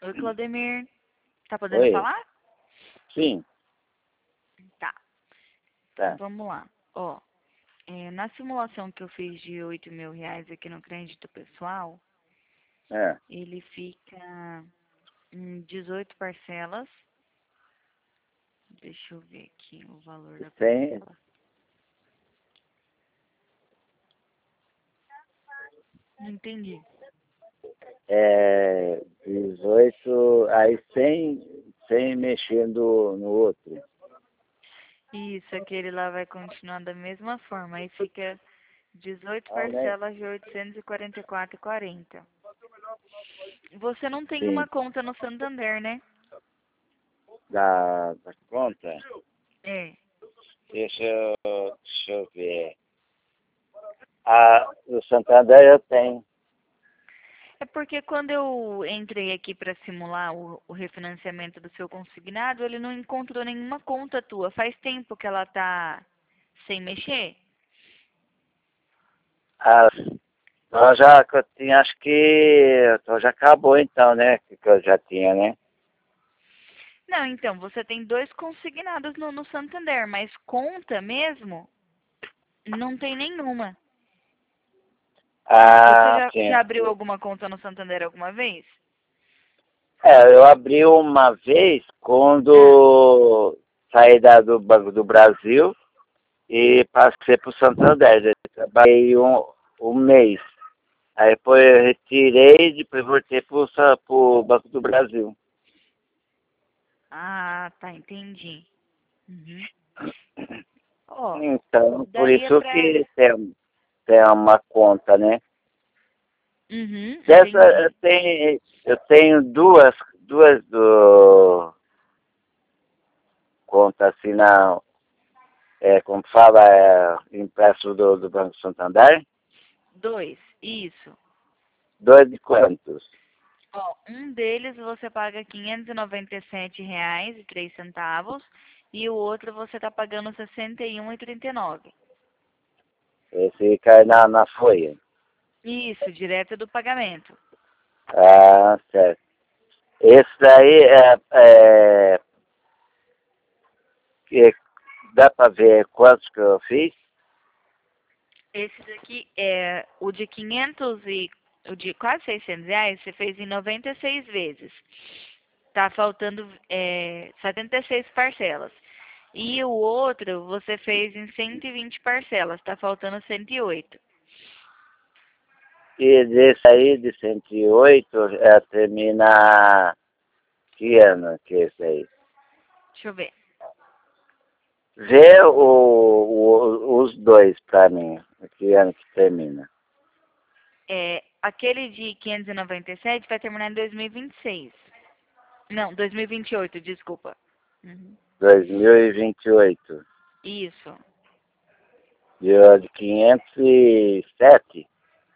Oi, Claudemir. Tá podendo Oi? falar? Sim, Tá. Então tá. vamos lá. Ó, na simulação que eu fiz de R$ 8.000 aqui no crédito pessoal, É. ele fica em 18 parcelas. Deixa eu ver aqui o valor da Tem parcela. Não entendi. 18, aí sem mexer no outro. Isso, aquele lá vai continuar da mesma forma. Aí fica 18 Ah, né? parcelas de 844,40. Você não tem uma Sim, conta no Santander, né? da conta. É. Deixa eu ver. O Santander eu tenho. É porque quando eu entrei aqui para simular o refinanciamento do seu consignado, ele não encontrou nenhuma conta tua. Faz tempo que ela tá sem mexer? Ah, então já que eu tinha, acho que então já acabou então, né? Que eu já tinha, né? Não, então, você tem dois consignados no Santander, mas conta mesmo, não tem nenhuma. Você Ah, já sim. abriu alguma conta no Santander alguma vez? Eu abri uma vez Ah, quando saí do Banco do Brasil e passei para o Santander. Eu trabalhei um mês. Aí depois eu retirei e depois voltei para o Banco do Brasil. tá, entendi. Uhum. Ó, Então, por daria isso pra... que tem uma conta, né? Uhum, Dessa eu entendi. tenho, eu tenho duas contas assim como fala, impresso do Banco Santander. Dois, isso. Dois de quantos? Ó, um deles você paga R$ 597,03 e o outro você tá pagando 61,39. Esse cai na folha. Isso, direto do pagamento. Ah, certo. Esse daí que dá para ver quantos que eu fiz? Esse daqui é o de 500 e o de quase R$ 600, você fez em 96 vezes. Tá faltando 76 parcelas. E o outro você fez em 120 parcelas, tá faltando 108. E desse aí, de 108, termina que ano que é esse aí? Deixa eu ver. Vê os dois para mim, que ano que termina. Aquele de 597 vai terminar em 2026. Não, 2028, desculpa. Uhum. 2028. Isso. E o de 507?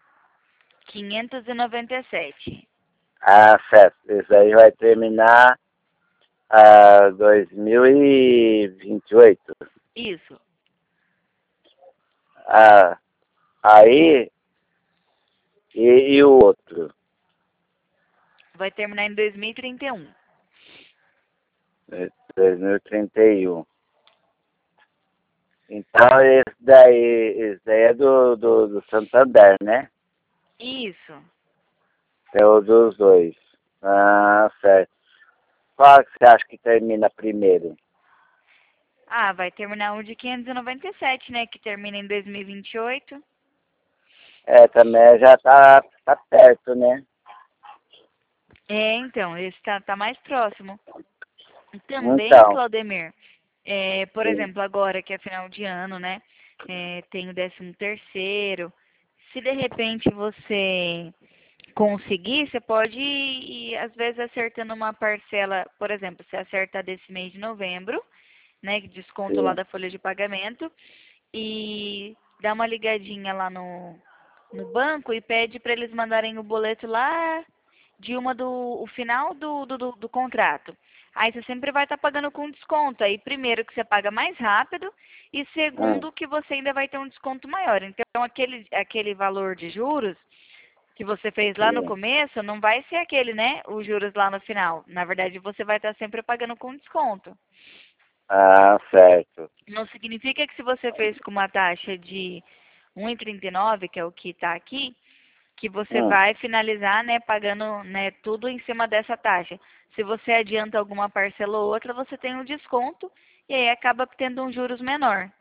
597. Ah, certo. Esse aí vai terminar 2028. Isso. Ah, aí, e o outro? Vai terminar em 2031. 2031. Então, esse daí é do Santander, né? Isso. É o dos dois. Ah, certo. Qual que você acha que termina primeiro? Vai terminar um de 597, né? Que termina em 2028. Também já tá perto, né? Então, esse tá mais próximo. E também, Então, Claudemir, por sim. exemplo, agora que é final de ano, né? Tem o 13º. Se de repente você conseguir, você pode ir, às vezes, acertando uma parcela, por exemplo, você acerta desse mês de novembro, né, que desconto lá Sim. da folha de pagamento, e dá uma ligadinha lá no banco e pede para eles mandarem o boleto lá de o final do contrato. Aí você sempre vai estar pagando com desconto. Aí, primeiro, que você paga mais rápido e Hum, segundo, que você ainda vai ter um desconto maior. Então, aquele valor de juros que você fez lá no sim. começo, não vai ser aquele, né? Os juros lá no final. Na verdade, você vai estar sempre pagando com desconto. Ah, certo. Não significa que se você fez com uma taxa de 1,39, que é o que está aqui, que você Hum. vai finalizar, né, pagando, né, tudo em cima dessa taxa. Se você adianta alguma parcela ou outra, você tem um desconto e aí acaba tendo um juros menor.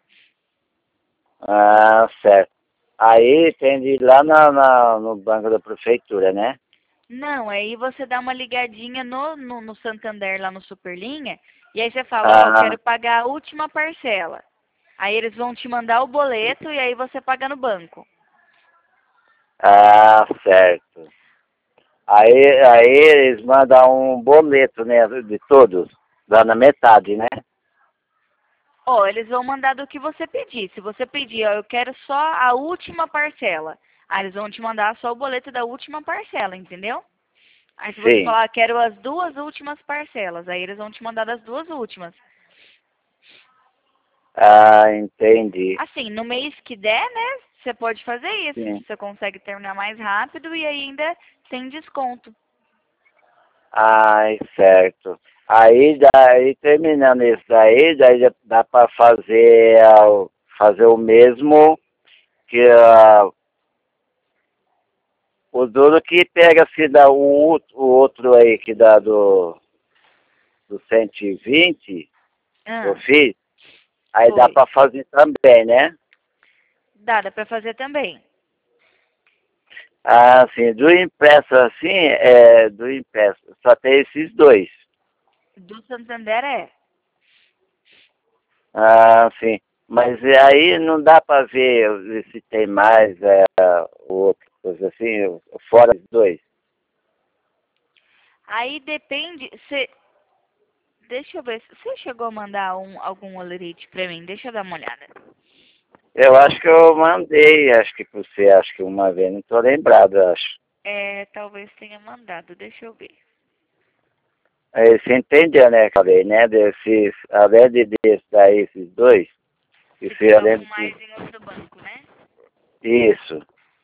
Ah, certo. Aí tem de ir lá no banco da prefeitura, né? Não, aí você dá uma ligadinha no Santander, lá no Superlinha, e aí você fala, ó, eu Ah, quero pagar a última parcela. Aí eles vão te mandar o boleto e aí você paga no banco. ah, certo. Aí eles mandam um boleto, né, de todos, lá na metade, né? Ó, eles vão mandar do que você pedir. Se você pedir, ó, eu quero só a última parcela. Aí eles vão te mandar só o boleto da última parcela, entendeu? Aí se você Sim. falar, quero as duas últimas parcelas, aí eles vão te mandar das duas últimas. Ah, entendi. Assim, no mês que der, né, você pode fazer isso. Sim. Você consegue terminar mais rápido e ainda tem desconto. Ai, certo. Aí daí, terminando isso daí já dá para fazer, fazer o mesmo que o duro que pega se dá o outro aí que dá do 120 que eu Ah, fiz, aí dá foi. para fazer também, né? Dá pra fazer também. Ah, sim, do impresso assim, do impresso, só tem esses dois. Do Santander é. Ah, sim. Mas aí não dá para ver se tem mais outro, coisa assim, fora os dois. Aí depende. Você, deixa eu ver. Você chegou a mandar algum olerite pra mim? Deixa eu dar uma olhada. Eu acho que eu mandei, acho que por você, acho que uma vez, não estou lembrado, acho. É, talvez tenha mandado. Deixa eu ver. Aí você entendeu, né, falei, né, desses, além desse daí, esses dois, Se isso eu tiver um lembro mais em outro banco, né? isso.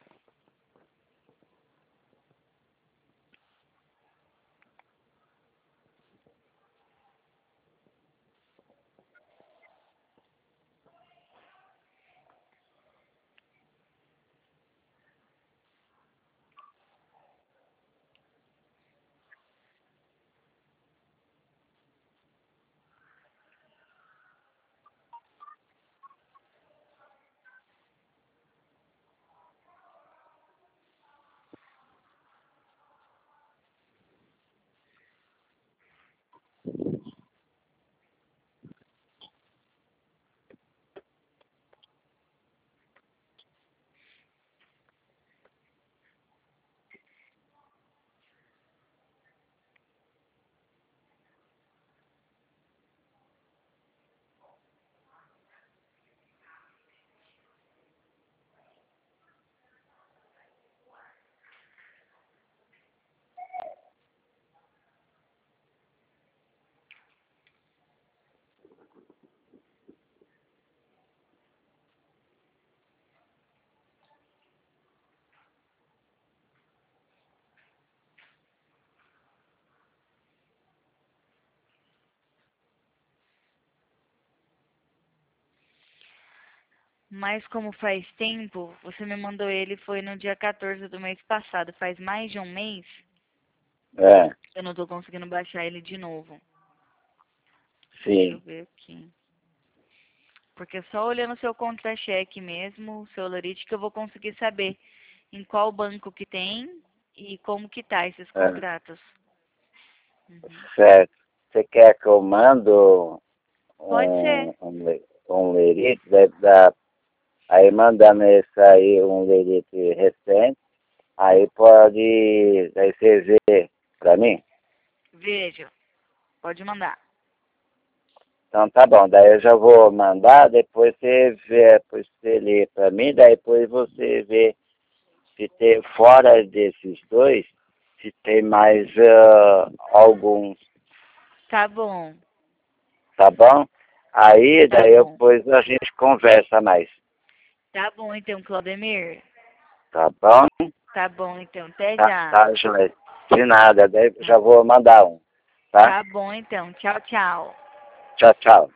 Mas como faz tempo, você me mandou ele foi no dia 14 do mês passado. Faz mais de um mês. É, Eu não tô conseguindo baixar ele de novo. Deixa eu sim. ver aqui. Porque só olhando seu contra-cheque mesmo, seu Lorite, que eu vou conseguir saber em qual banco que tem e como que tá esses É, contratos. Uhum. certo. Você quer que eu mando Pode ser. um lerite, deve dar, aí mandando esse aí, um lerite recente, aí pode, aí você vê para mim? Veja. Pode mandar. Então tá bom, daí eu já vou mandar, depois você vê, depois você lê para mim, daí depois você vê se tem, fora desses dois, se tem mais alguns, Tá bom. tá bom? Aí Tá daí bom. depois a gente conversa mais, Tá bom, então, Claudemir. tá bom? Tá bom, então. Até Tá, já. tá, joia. De nada, daí já vou mandar um, tá? Tá bom, então. Tchau, tchau. Tchau, tchau.